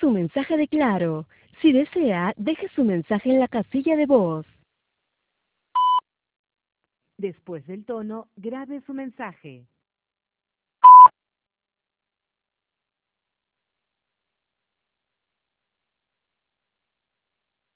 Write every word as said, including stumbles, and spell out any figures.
su mensaje de Claro. Si desea, deje su mensaje en la casilla de voz. Después del tono, grabe su mensaje.